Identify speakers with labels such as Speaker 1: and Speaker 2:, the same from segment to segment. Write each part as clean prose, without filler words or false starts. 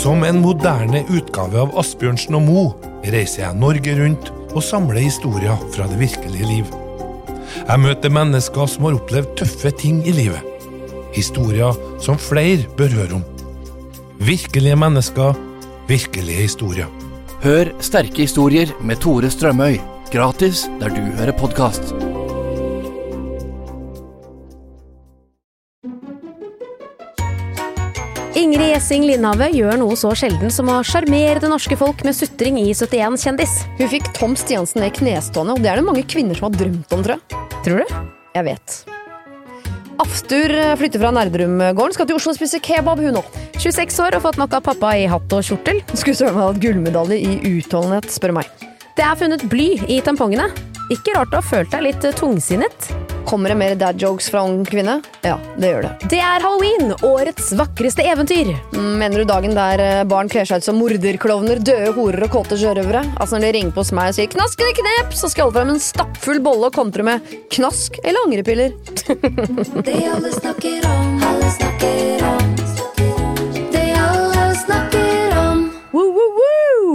Speaker 1: Som en moderne utgave av Asbjørnsen og Mo reiser jeg Norge rundt og samler historier fra det virkelige liv. Jeg møter mennesker som har opplevd tøffe ting i livet. Historier som flere bør høre om. Virkelige mennesker, virkelige historier.
Speaker 2: Hør sterke historier med Tore Strømøy, gratis der du hører podcast.
Speaker 3: Ingrid Gjessing Lindhave gjør noe så sjelden som å charmere det norske folk med sutring i 71 kjendis.
Speaker 4: Hun fikk Tom Stiansen ned knestående, og det det mange kvinner som har drømt om, tror jeg.
Speaker 3: Tror du?
Speaker 4: Jeg vet. Aftur flytter fra Nerdrum-gården, skal til Oslo og spise kebab hun nå.
Speaker 3: 26 år og fått nok av pappa i hatt og kjortel.
Speaker 4: Skulle søren meg hatt gullmedalje i utholdenhet, spør meg.
Speaker 3: Det funnet bly i tampongene. Ikke rart du har følt deg litt tungsinnet.
Speaker 4: Kommer det mer dad jokes fra ung kvinne? Ja, det gjør det.
Speaker 3: Det Halloween, årets vakreste eventyr.
Speaker 4: Mener du dagen der barn kler seg ut som morderklovner, døde horer og kåte sjørøvere? Altså når de ringer på hos meg og sier «Knask eller knep», så skal jeg holde frem en stappfull bolle og kontre med «Knask eller angrepiller».
Speaker 5: Det alle snakker om, alle snakker om. Det alle snakker om.
Speaker 3: Woo, woo, woo!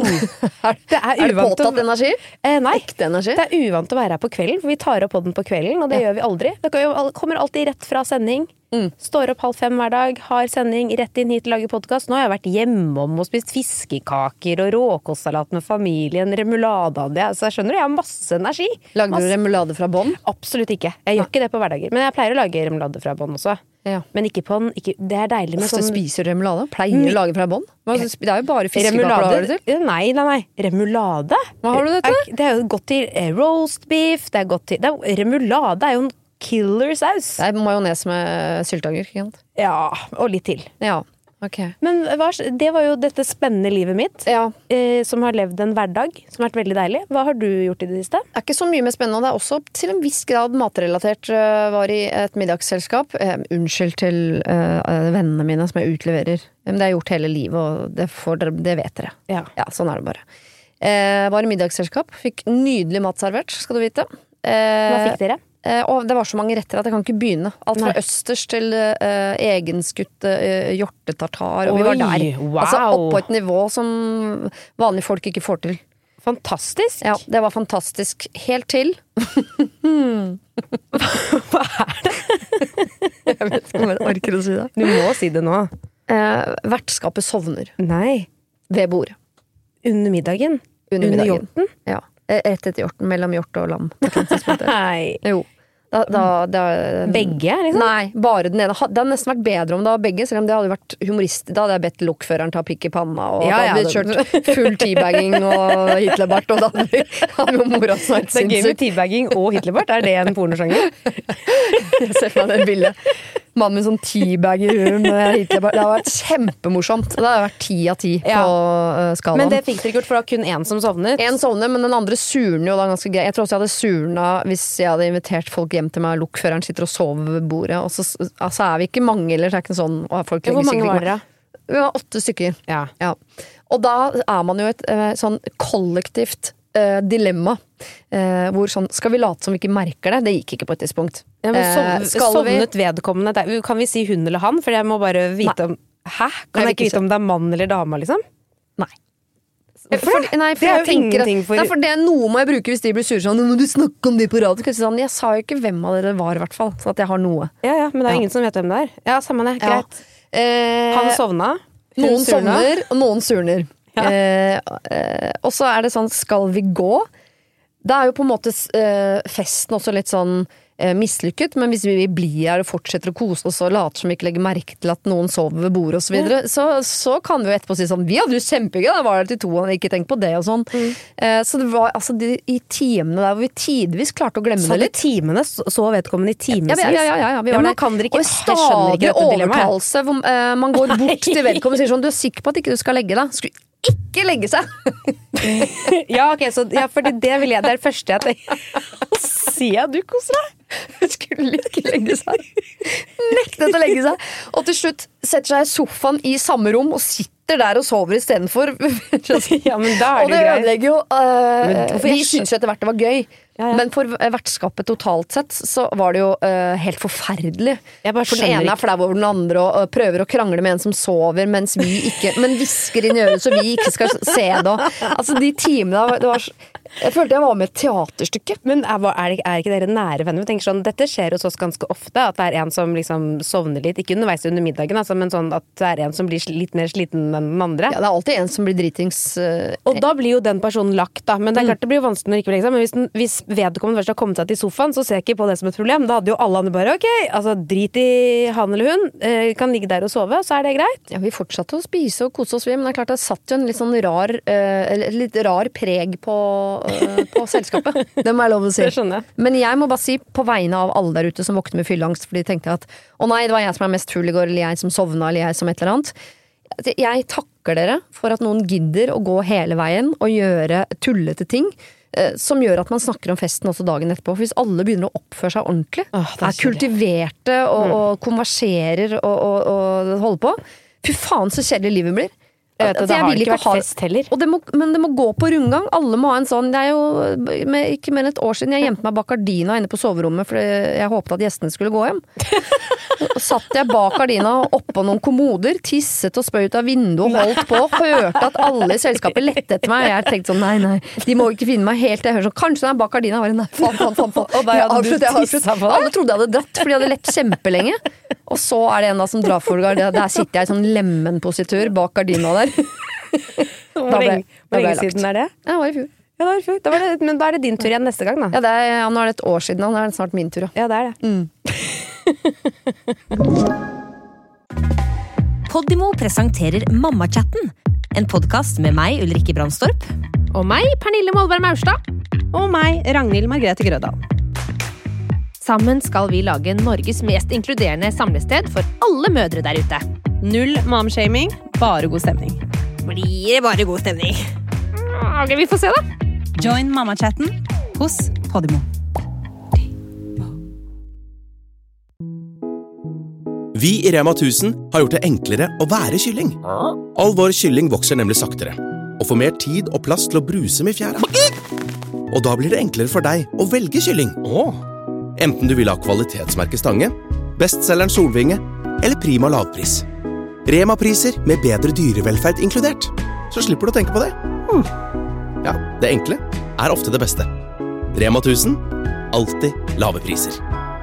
Speaker 3: Det
Speaker 4: Er det påtatt energi?
Speaker 3: Nei,
Speaker 4: Ekte energi?
Speaker 3: det uvant å være her på kvelden, for vi tar opp podden på kvelden, og det gjør vi aldri. Det kommer alltid rett fra sending. Står opp 4:30 hver dag, har sending, rett inn hit og lager podcast. Nå har jeg vært hjemom og spist fiskekaker og råkostsalat med familien, remulade av det. Så jeg skjønner, jeg har masse energi.
Speaker 4: Lager du remulade fra bånd?
Speaker 3: Absolutt ikke. Jeg gjør ikke det på hverdager, men jeg pleier å lage remulade fra bånd også.
Speaker 4: Ja.
Speaker 3: Men ikke på den, det deilig med
Speaker 4: Så
Speaker 3: sånn...
Speaker 4: spiser du remulade? Pleier du å lage fra bånd? Det jo bare fiskekaker du har det til.
Speaker 3: Nei. Remulade?
Speaker 4: Hva har du det til?
Speaker 3: Det jo godt til roast beef, det godt til... Remulade jo en killer saus.
Speaker 4: Det majones med sylteagurk, ikke sant?
Speaker 3: Ja, og litt til.
Speaker 4: Ja, ok.
Speaker 3: Men det var jo dette spennende livet mitt,
Speaker 4: Ja.
Speaker 3: som har levd en hverdag, som har vært veldig deilig. Hva har du gjort i det siste?
Speaker 4: Det ikke så mye mer spennende, det også til en viss grad matrelatert. Var i et middagsselskap. Unnskyld til vennene mine som jeg utleverer. Men det har jeg gjort hele livet, og det vet dere.
Speaker 3: Ja.
Speaker 4: Ja, sånn det bare. Var i middagsselskap, fikk nydelig mat servert, skal du vite.
Speaker 3: Hva fikk dere?
Speaker 4: Og det var så mange retter at jeg kan ikke begynne. Alt fra østers til egenskutt hjortetartar, og vi var der.
Speaker 3: Wow.
Speaker 4: Altså oppå et nivå som vanlige folk ikke får til.
Speaker 3: Fantastisk.
Speaker 4: Ja, det var fantastisk. Helt til.
Speaker 3: Hva det?
Speaker 4: Jeg vet ikke om jeg orker å si det.
Speaker 3: Du må si det nå.
Speaker 4: Vertskapet sovner
Speaker 3: Nei.
Speaker 4: ved bordet.
Speaker 3: Under middagen?
Speaker 4: Under middagen.
Speaker 3: hjorten?
Speaker 4: Ja. Rett etter hjorten, mellom hjort og lam.
Speaker 3: Nei.
Speaker 4: Jo.
Speaker 3: Begge, liksom?
Speaker 4: Nei, bare den ene. Det hadde nesten vært bedre om det var begge, selv om det hadde vært humorist. Da hadde jeg bedt lokføreren ta pikk i panna, og da hadde vi kjørt full teabagging og Hitlerbart, og da hadde vi mora snart
Speaker 3: Det gøy med teabagging og Hitlerbart. Det en pornosjanger?
Speaker 4: Jeg ser for meg det bildet. Mann med sånn teabag i huet med Hitlerbart. Det har vært kjempemorsomt. Det har vært 10 av 10 på skalaen.
Speaker 3: Men det fikk dere ikke gjort, for det var kun én som sovnet.
Speaker 4: En sovner, men den andre surner jo da ganske greit. Jeg tror også jeg hadde surna hvis jeg hadde invitert folk hjem til meg, lokføreren sitter og sover ved bordet, og så altså vi ikke mange, eller det ikke sånn folk.
Speaker 3: Hvor mange var dere?
Speaker 4: Vi var 8 stykker.
Speaker 3: Ja.
Speaker 4: Og da man jo et sånn kollektivt dilemma, hvor sånn, skal vi late som vi ikke merker det? Det gikk ikke på et tidspunkt.
Speaker 3: Ja, men sovnet vedkommende? Kan vi si hun eller han? For jeg må bare vite om... Hæ? Kan jeg ikke vite om det mann eller dame, liksom?
Speaker 4: Nei. For jeg tenker at det noe må jeg bruke hvis de blir sure sånn, nå må du snakke om det på radio. Jeg sa jo ikke hvem av dere var i hvert fall, så at jeg har noe.
Speaker 3: Ja, men det ingen som vet hvem det Ja, samme det, greit. Han sovna.
Speaker 4: Noen sovner, og noen surner. Og så det sånn, skal vi gå? Det jo på en måte festen også litt sånn mislykket, men hvis vi blir her og fortsetter å kose oss og later som vi ikke legger merke til at noen sover ved bordet og så videre, så kan vi jo etterpå si sånn, vi hadde jo kjempegøy, da var det til 2 og ikke tenkt på det og sånn. Så det var altså i timene der hvor vi tidvis klarte å glemme det litt.
Speaker 3: Timene, så vedkommende i timevis?
Speaker 4: Ja, vi var
Speaker 3: men kan dere ikke,
Speaker 4: og stadig overtalelse hvor man går bort til vedkommende og sier sånn, du sikker på at ikke du skal legge deg? Skulle ikke legge seg!
Speaker 3: Ja, ok, så fordi det vil jeg, det det første jeg tenker. Sier du koser deg?
Speaker 4: Hun skulle ikke legge seg. Nektet å legge seg. Og til slutt setter seg i sofaen i samme rom og sitter der og sover i stedet for.
Speaker 3: Ja, men da
Speaker 4: og det ødelegger jo vi synes jo etter hvert det var gøy. Men for vertskapet totalt sett så var det jo helt forferdelig. For den ene flau over den andre og prøver å krangle med en som sover mens vi ikke, men hvisker inn i øret så vi ikke skal se det. Altså de timene, det var, jeg følte jeg var med i et teaterstykke.
Speaker 3: Men er ikke dere nære venner? Jeg tenker sånn, dette skjer hos oss ganske ofte, at det en som liksom sovner litt, ikke underveis under middagen, altså, men sånn at det en som blir litt mer sliten enn den andre.
Speaker 4: Ja, det alltid en som blir dritings.
Speaker 3: Og da blir jo den personen lagt da, men det klart det blir jo vanskelig når det ikke blir liksom, men hvis vedkommende først har kommet seg til sofaen, så ser jeg ikke på det som et problem. Da hadde jo alle andre bare, ok, altså drit i han eller hun, kan ligge der og sove, så det greit.
Speaker 4: Ja, vi fortsatte å spise og kose oss, men det klart det satt jo en litt sånn litt rar preg på selskapet. Det må jeg lov å si.
Speaker 3: Det skjønner jeg.
Speaker 4: Men jeg må bare si, på vegne av alle der ute som våkner med fylleangst, fordi de tenkte at, å nei, det var jeg som mest full i går, eller jeg som sovna, eller jeg som et eller annet. Jeg takker dere for at noen gidder å gå hele veien og gjøre tullete ting, som gjør at man snakker om festen også dagen etterpå. For hvis alle begynner å oppføre seg ordentlig, kultiverte og konverserer og holder på, fy faen så kjedelig livet blir.
Speaker 3: Jeg har ikke vært fest heller.
Speaker 4: Men det må gå på rundgang. Alle må ha en sånn. Det jo ikke mer enn et år siden jeg gjemte meg bak gardina inne på soverommet, for jeg håpet at gjestene skulle gå hjem. Satt jeg bak gardina oppå noen kommoder, tisset og spøy ut av vinduet og holdt på, hørte at alle i selskapet lette etter meg. Jeg tenkte sånn, nei, de må ikke finne meg helt. Jeg hører sånn, kanskje den bak gardina var en faen.
Speaker 3: Og der hadde du tisset på.
Speaker 4: Alle trodde jeg hadde dratt, for de hadde lett kjempelenge. Og så det en da som drar for gardina. Der sitter jeg i sånn lemenpositur bak gardina der.
Speaker 3: Hvor lenge siden det?
Speaker 4: Ja, det var i fjor.
Speaker 3: Ja, det var i fjor. Men da det din tur igjen neste gang, da.
Speaker 4: Ja, nå det et år siden, og nå det snart min tur.
Speaker 3: Ja, det det.
Speaker 6: Podimo presenterer Mammachatten, en podcast med meg, Ulrikke Brandstorp.
Speaker 3: Og meg, Pernille Målberg Maurstad. Og meg, Ragnhild Margrethe Grødal. Sammen skal vi lage Norges mest inkluderende samlested for alle mødre der ute. Null mom-shaming, bare god stemning. Blir det bare god stemning? Ok, vi får se da.
Speaker 6: Join Mammachatten hos Podimo.
Speaker 7: Vi i Rema 1000 har gjort det enklere å være kylling. All vår kylling vokser nemlig saktere, og får mer tid og plass til å bruse med fjæra. Og da blir det enklere for deg å velge kylling. Enten du vil ha kvalitetsmerke Stange, bestselgeren Solvinge, eller Prima lavpris. Rema-priser med bedre dyrevelferd inkludert. Så slipper du å tenke på det. Ja, det enkle ofte det beste. Rema 1000, alltid lave priser.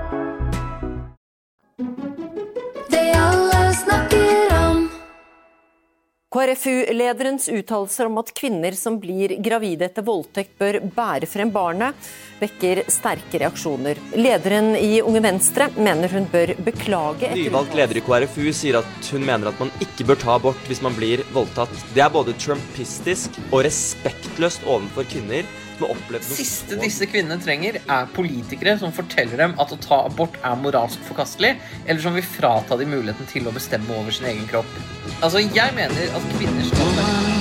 Speaker 8: KrFU-lederens uttalelser om at kvinner som blir gravide etter voldtekt bør bære frem barnet, vekker sterke reaksjoner. Lederen i Unge Venstre mener hun bør beklage.
Speaker 9: Nyvalgt leder i KrFU sier at hun mener at man ikke bør ta abort hvis man blir voldtatt. Det både trumpistisk og respektløst overfor kvinner.
Speaker 10: Siste disse kvinnene trenger politikere som forteller dem at å ta abort moralsk forkastelig, eller som vil frata dem muligheten til å bestemme over sin egen kropp. Altså, jeg mener at kvinner skal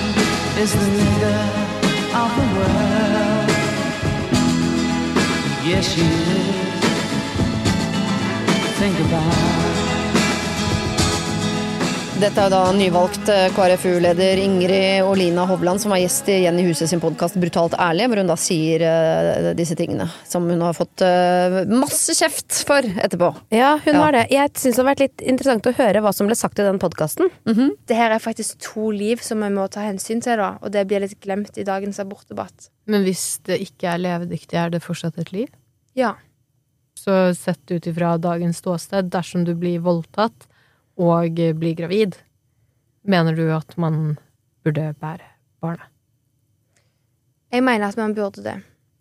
Speaker 4: Dette da nyvalgt KrFU-leder Ingrid Olina Hovland, som var gjest igjen i huset sin podcast Brutalt ærlig, hvor hun da sier disse tingene, som hun har fått masse kjeft for etterpå.
Speaker 3: Ja, hun har det. Jeg synes det har vært litt interessant å høre hva som ble sagt i den podcasten. Det her faktisk 2 liv som vi må ta hensyn til da, og det blir litt glemt i dagens abortdebatt.
Speaker 11: Men hvis det ikke levedyktig, det fortsatt et liv?
Speaker 3: Ja.
Speaker 11: Så sett ut ifra dagens ståsted, dersom du blir voldtatt, og bli gravid, mener du at man burde bære barnet?
Speaker 3: Jeg mener at man burde det.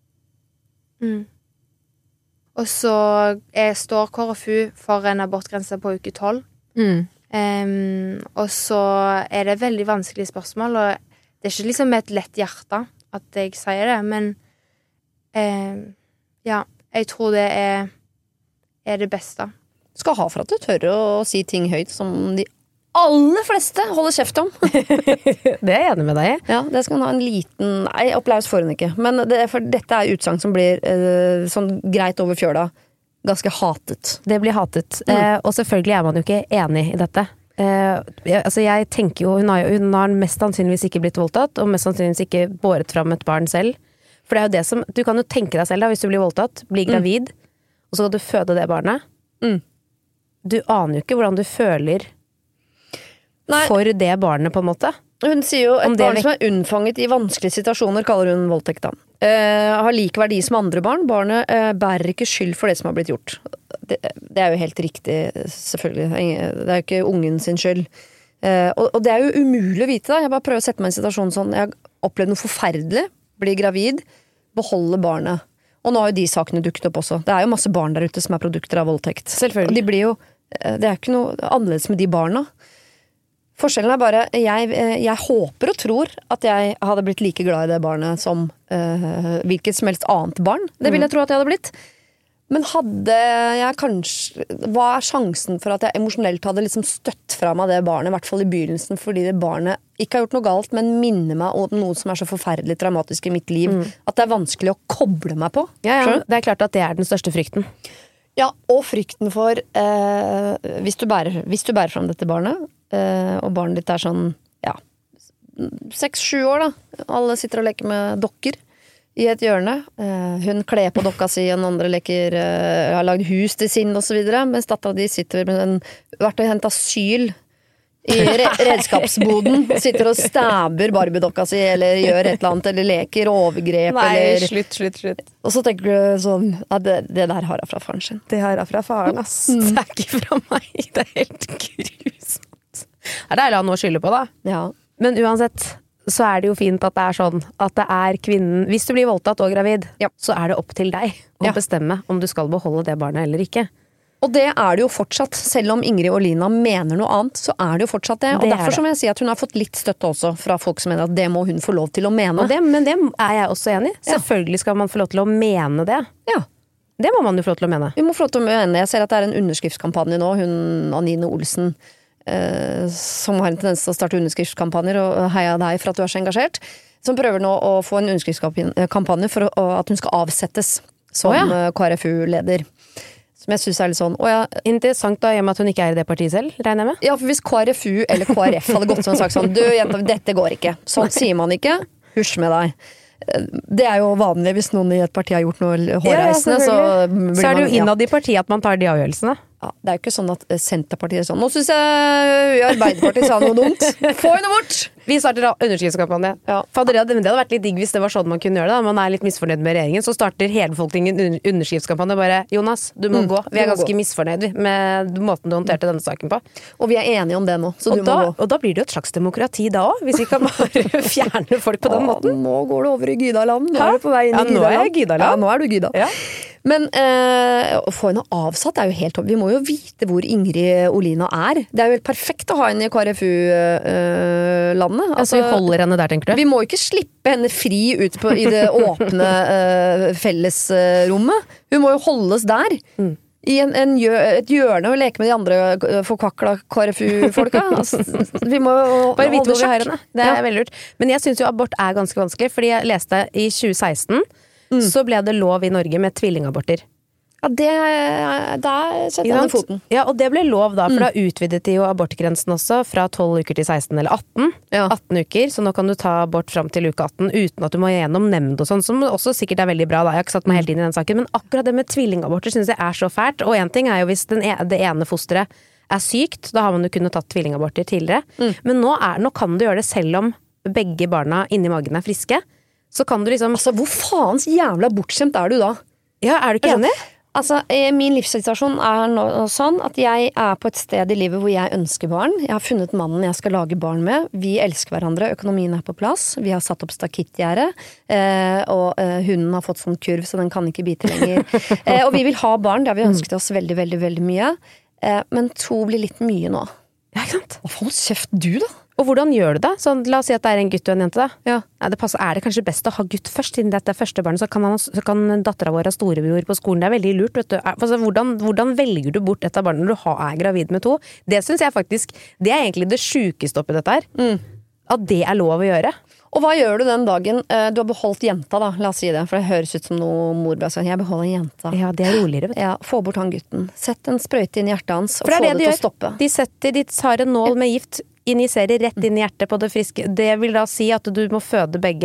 Speaker 3: Og så står KrFU for en abortgrense på uke 12. Og så det veldig vanskelige spørsmål, og det ikke liksom med et lett hjerte at jeg sier det, men ja, jeg tror det det beste.
Speaker 4: Skal ha for at du tør å si ting høyt som de aller fleste holder kjeft om.
Speaker 3: Det jeg enig med deg i.
Speaker 4: Ja, det skal man ha en liten applaus for henne ikke. Men for dette utsagn som blir sånn greit over fjøla, ganske hatet.
Speaker 3: Det blir hatet. Og selvfølgelig man jo ikke enig i dette. Altså jeg tenker jo, hun har mest sannsynligvis ikke blitt voldtatt, og mest sannsynligvis ikke båret fram et barn selv. For det er jo det som, du kan jo tenke deg selv da, hvis du blir voldtatt, blir gravid, og så skal du føde det barnet. Du aner jo ikke hvordan du føler for det barnet på en måte.
Speaker 4: Hun sier jo et barn som unnfanget i vanskelige situasjoner, kaller hun voldtekt da. Har like verdi som andre barn. Barnet bærer ikke skyld for det som har blitt gjort. Det er jo helt riktig, selvfølgelig. Det er jo ikke ungen sin skyld. Og det er jo umulig å vite da. Jeg bare prøver å sette meg i en situasjon sånn, jeg har opplevd noe forferdelig, blir gravid, beholder barnet. Og nå har jo de sakene dukket opp også. Det er jo masse barn der ute som er produkter av voldtekt.
Speaker 3: Selvfølgelig.
Speaker 4: Og de blir jo, det er ikke noe annerledes med de barna. Forskjellen er bare, jeg håper og tror at jeg hadde blitt like glad i det barnet som hvilket som helst annet barn. Det vil jeg tro at jeg hadde blitt. Men hadde jeg kanskje, hva er sjansen for at jeg emosjonelt hadde liksom støtt fra meg det barnet, i hvert fall i begynnelsen, fordi det barnet ikke har gjort noe galt, men minner meg om noe som er så forferdelig traumatisk i mitt liv, at det er vanskelig å koble meg på.
Speaker 3: Ja, det er klart at det er den største frykten.
Speaker 4: Ja, og frykten for hvis du bærer frem dette barnet, og barnet ditt er sånn, 6-7 år da, alle sitter og leker med dokker i et hjørne, hun kler på dokka si, og den andre leker, har lagd hus til sin og så videre, mens datteren de sitter med vært og hentet asyl i redskapsboden, sitter og stabber Barbie-dokka si, eller gjør et eller annet, eller leker overgrep.
Speaker 3: Nei,
Speaker 4: eller...
Speaker 3: slutt.
Speaker 4: Og så tenker du sånn, det der har jeg fra faren sin.
Speaker 3: Det har jeg fra faren, ass. Det er ikke fra meg. Det er helt grusomt. Det er deilig å ha noe å skylde på, da.
Speaker 4: Ja.
Speaker 3: Men uansett, så er det jo fint at det er sånn, at det er kvinnen, hvis du blir voldtatt og gravid, så er det opp til deg å bestemme om du skal beholde det barnet eller ikke.
Speaker 4: Og det er det jo fortsatt, selv om Ingrid og Lina mener noe annet, så er det jo fortsatt det. Og derfor så må jeg si at hun har fått litt støtte også fra folk som mener at det må hun få lov til å mene.
Speaker 3: Men det er jeg også enig i. Selvfølgelig skal man få lov til å mene det.
Speaker 4: Ja.
Speaker 3: Det må man jo få lov til å mene.
Speaker 4: Vi må få lov til å mene. Jeg ser at det er en underskriftskampanje nå, hun Anine Olsen, som har en tendens til å starte underskriftskampanjer, og heia deg for at du er så engasjert, som prøver nå å få en underskriftskampanje for at hun skal avsettes som KrFU-leder. Som jeg synes er litt sånn,
Speaker 3: interessant da, hjemme at hun ikke er i det partiet selv, regner jeg med?
Speaker 4: Ja, for hvis KrFU eller KrF hadde gått som en sak sånn, du jenta, dette går ikke. Sånn sier man ikke, husj med deg. Det er jo vanlig hvis noen i et parti har gjort noe hårreisende, så
Speaker 3: er det jo innad i partiet at man tar de avgjørelsene.
Speaker 4: Ja, det er jo ikke sånn at Senterpartiet er sånn, nå synes jeg Arbeiderpartiet sa noe dumt. Få henne bort!
Speaker 3: Vi starter underskriftskampanje. Ja. Men det hadde vært litt digg hvis det var sånn man kunne gjøre det. Man er litt misfornøyd med regjeringen, så starter hele befolkningen underskriftskampanje. Bare, Jonas, du må gå. Vi er ganske misfornøyd med måten du håndterte denne saken på.
Speaker 4: Og vi er enige om det nå, så du må gå.
Speaker 3: Og da blir det jo et slags demokrati da også, hvis vi kan bare fjerne folk på den måten.
Speaker 4: Nå går det over i Gydaland. Nå er du på vei inn i Gydaland.
Speaker 3: Nå er jeg Gydaland.
Speaker 4: Ja, nå er du Gyda. Ja. Men å få henne avsatt er jo helt topp. Vi må jo vite hvor Ingrid Olina er. Det er jo helt perfekt å ha henne i KrFU-landet.
Speaker 3: Altså, vi holder henne der, tenker du?
Speaker 4: Vi må ikke slippe henne fri ut i det åpne fellesrommet. Hun må jo holdes der. I et hjørne og leke med de andre forkvakla KrFU-folka. Altså, vi må
Speaker 3: bare vite hvor vi har henne. Det er veldig lurt. Men jeg synes jo abort er ganske vanskelig, fordi jeg leste i 2016 så ble det lov i Norge med tvillingaborter.
Speaker 4: Ja, der setter jeg ned foten.
Speaker 3: Ja, og det ble lov da, for da utvidet de jo abortgrensen også fra 12 uker til 16 eller 18. Ja. 18 uker, så nå kan du ta abort fram til uke 18 uten at du må gjennom nemnd og sånn, som også sikkert er veldig bra da. Jeg har ikke satt meg helt inn i den saken, men akkurat det med tvillingaborter synes jeg er så fælt. Og en ting er jo hvis det ene fosteret er sykt, da har man jo kunnet tatt tvillingaborter tidligere. Men nå kan du gjøre det selv om begge barna inni magen er friske. Så kan du liksom...
Speaker 4: Altså, hvor faens jævla bortskjemt er du da?
Speaker 3: Ja, er du ikke enig?
Speaker 4: Altså, min livssituasjon er nå sånn at jeg er på et sted i livet hvor jeg ønsker barn. Jeg har funnet mannen jeg skal lage barn med. Vi elsker hverandre, økonomien er på plass. Vi har satt opp stakittgjerde, og hunden har fått sånn kurv, så den kan ikke bite lenger. Og vi vil ha barn, det har vi ønsket oss veldig, veldig, veldig mye. Men 2 blir litt mye nå.
Speaker 3: Ja, ikke sant?
Speaker 4: Hva faen kjeft du da?
Speaker 3: Og hvordan gjør du det? Sånn, la oss si at det er en gutt og en jente da. Ja, det passer. Er det kanskje best å ha gutt først, siden dette er første barn, så kan datteren vår ha storebror på skolen. Det er veldig lurt, vet du. Altså, hvordan velger du bort et av barna når du er gravid med 2? Det synes jeg faktisk, det er egentlig det sjukeste oppi dette her. At det er lov å gjøre.
Speaker 4: Og hva gjør du den dagen du har beholdt jenta da, la oss si det, for det høres ut som noe mor bare sånn, jeg beholder jenta.
Speaker 3: Ja, det er roligere, vet du.
Speaker 4: Ja, få bort han gutten. Sett en sprøyte inn i hjertet hans, og få det til å stoppe.
Speaker 3: De tar en nål med gift, injiserer rett inn i hjertet på det friske. Det vil da si at du må føde begge,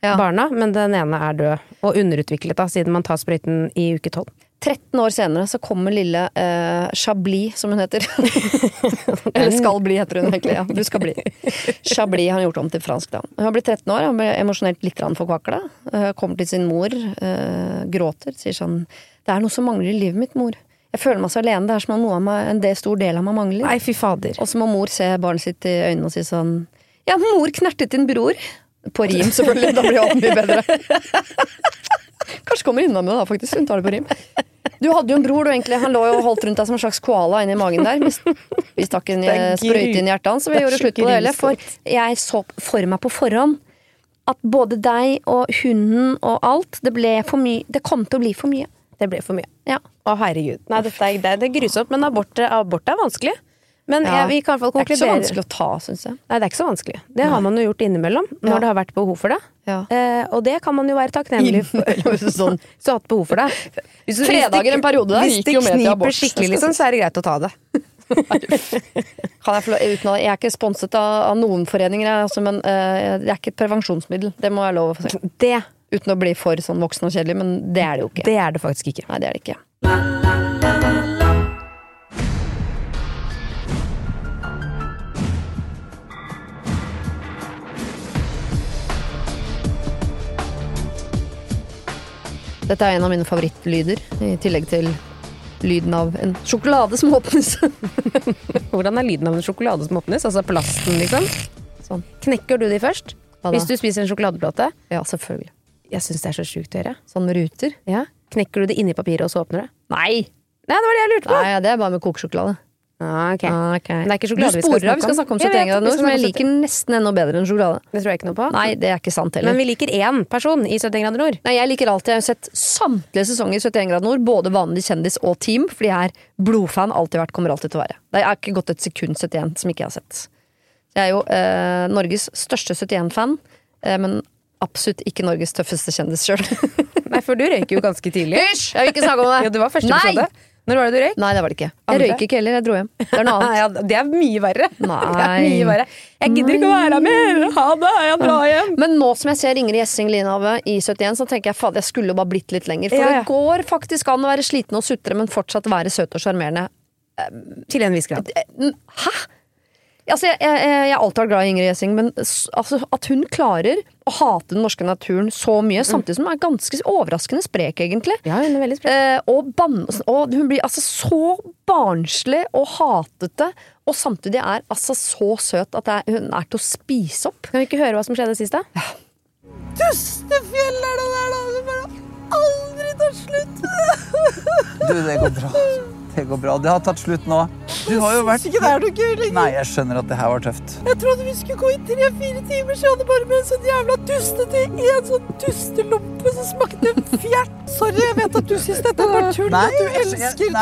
Speaker 3: barna, men den ene død. Og underutviklet da, siden man tar sprøyten i uke 12.
Speaker 4: 13 år senere så kommer lille Chablis, som hun heter. Eller skal bli, heter hun egentlig. Ja, du skal bli. Chablis har gjort om til fransk da. Hun har blitt 13 år, han ble emosjonelt litt forkvaklet. Kommer til sin mor, gråter, sier sånn, det noe som mangler i livet mitt, mor. Jeg føler meg så alene, det som om noe av meg, en stor del av meg mangler.
Speaker 3: Nei, fy fader.
Speaker 4: Og så må mor se barnet sitt i øynene og si sånn, ja, mor knertet din bror. På rim, selvfølgelig, da blir alt mye bedre. Kanskje kommer innom med det da, faktisk, hun tar det på rim. Du hadde jo en bror, egentlig, han lå jo og holdt rundt deg som en slags koala inne i magen der. Vi stakk en sprøyte inn i hjertet hans, så vi gjorde slutt på det hele. For jeg så for meg på forhånd at både deg og hunden og alt, det ble for mye, det kom til å bli for mye.
Speaker 3: Det ble for mye.
Speaker 4: Ja.
Speaker 3: Å herregud. Nei, det grusomt, men abort vanskelig. Men vi kan i hvert fall konkludere.
Speaker 4: Det ikke så vanskelig å ta, synes jeg.
Speaker 3: Nei, det ikke så vanskelig. Det har man jo gjort innimellom, når det har vært behov for det.
Speaker 4: Ja.
Speaker 3: Og det kan man jo være takknemlig for. Sånn, så hatt behov for det.
Speaker 4: Fredager en periode der gikk jo med til abort.
Speaker 3: Hvis det kniper skikkelig, liksom, så det greit å ta det.
Speaker 4: Kan jeg er ikke sponset av noen foreninger, altså, men det ikke et prevensjonsmiddel. Det må jeg lov å si.
Speaker 3: Det.
Speaker 4: Uten å bli for sånn voksen og kjedelig, men det det jo ikke.
Speaker 3: Det det faktisk ikke.
Speaker 4: Nei, det det ikke. Dette en av mine favorittlyder, i tillegg til lyden av en sjokolade som åpnes.
Speaker 3: Hvordan lyden av en sjokolade som åpnes? Altså plasten, liksom?
Speaker 4: Sånn.
Speaker 3: Knekker du de først? Hvis du spiser en sjokoladeplate?
Speaker 4: Ja, selvfølgelig.
Speaker 3: Jeg synes det så sjukt å gjøre.
Speaker 4: Sånn med ruter?
Speaker 3: Ja. Knekker du det inni papiret, og så åpner det?
Speaker 4: Nei!
Speaker 3: Nei, det var det jeg lurte på.
Speaker 4: Nei, det bare med kokesjokolade.
Speaker 3: Ok.
Speaker 4: Okay.
Speaker 3: Det ikke sjokolade
Speaker 4: vi skal snakke om 71 grader nord, som jeg liker nesten enda bedre enn sjokolade.
Speaker 3: Det tror jeg ikke noe på.
Speaker 4: Nei, det ikke sant heller.
Speaker 3: Men vi liker én person i 71 grader nord.
Speaker 4: Nei, jeg liker alltid. Jeg har sett samtlige sesonger i 71 grader nord, både vanlig kjendis og team, fordi jeg blodfan, alltid vært, kommer alltid til å være. Det ikke gått et sekund 71 som ikke jeg har sett. Jeg jo Norges største 71-fan, men absolutt ikke Norges tøffeste kjendis selv.
Speaker 3: Nei, for du røyker jo ganske tidlig.
Speaker 4: Hysj! Jeg vil ikke snakke om det.
Speaker 3: Ja, det var første episode. Når var det du røyk?
Speaker 4: Nei, det var det ikke. Jeg røyk ikke heller, jeg dro hjem. Det noe annet.
Speaker 3: Ja, det mye verre.
Speaker 4: Nei.
Speaker 3: Det mye verre. Jeg gidder ikke å være mer. Ha det, jeg drar hjem.
Speaker 4: Men nå som jeg ser Ingrid Gjessing Linhave i 71, så tenker jeg, faen, jeg skulle jo bare blitt litt lenger. For det går faktisk an å være sliten og sutre, men fortsatt være søt og sjarmerende.
Speaker 3: Til en viss grad.
Speaker 4: Hæ? Altså, jeg alltid vært glad i Ingrid Gjessing, men altså, at hun klarer å hate den norske naturen så mye, samtidig som hun ganske overraskende sprek, egentlig.
Speaker 3: Ja, hun veldig sprek.
Speaker 4: Og hun blir altså så barnslig og hatete, og samtidig altså så søt at hun til å spise opp.
Speaker 3: Kan vi ikke høre hva som skjedde sist da?
Speaker 4: Ja.
Speaker 12: Dustefjell det der da, det bare aldri tar slutt.
Speaker 13: Du, det går bra. Det går bra. Det har tatt slutt nå. Du har jo vært...
Speaker 12: Ikke der du gul.
Speaker 13: Nei, jeg skjønner at det her var tøft.
Speaker 12: Jeg trodde vi skulle gå i 3-4 timer, så jeg hadde bare med en sånn jævla dustete en sånn dustelompe som smakte fjert. Sorry, jeg vet at du synes dette er bare tull.
Speaker 13: Nei,
Speaker 12: du elsker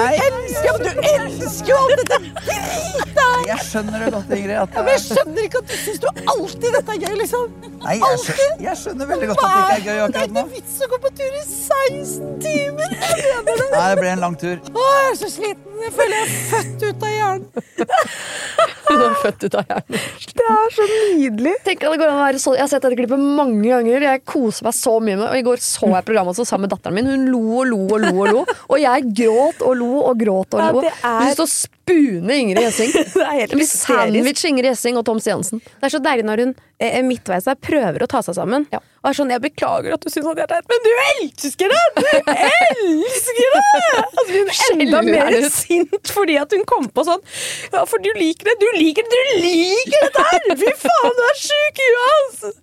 Speaker 12: jo alt dette drita.
Speaker 13: Jeg skjønner det godt, Ingrid. At
Speaker 12: Men jeg skjønner ikke at du synes du alltid dette er gøy, liksom.
Speaker 13: Nei, jeg skjønner veldig godt at det ikke er gøy akkurat nå.
Speaker 12: Det ikke vits å gå på tur i 16 timer. Jeg mener det.
Speaker 13: Nei, det ble en lang tur.
Speaker 12: Jeg så sliten. Jeg føler jeg født ut av hjernen.
Speaker 4: Hun født ut av hjernen.
Speaker 3: Det så nydelig.
Speaker 4: Tenk at det går an å være så... Jeg har sett dette klippet mange ganger. Jeg koser meg så mye med det. Og i går så jeg programmet også sammen med datteren min. Hun lo og lo og lo og lo. Og jeg gråt og lo og gråt og lo. Hun står og spune Ingrid Gjessing.
Speaker 3: Det helt
Speaker 4: en sandwich Ingrid Gjessing og Tom Stiansen.
Speaker 3: Det så deilig når hun midtveis prøver å ta seg sammen. Ja. Og sånn, jeg beklager at du synes at jeg teit, men du elsker det! Du elsker det! Altså, hun enda mer sint fordi at hun kom på sånn, ja, for du liker det, du liker dette her! Fy faen, du syk i huet!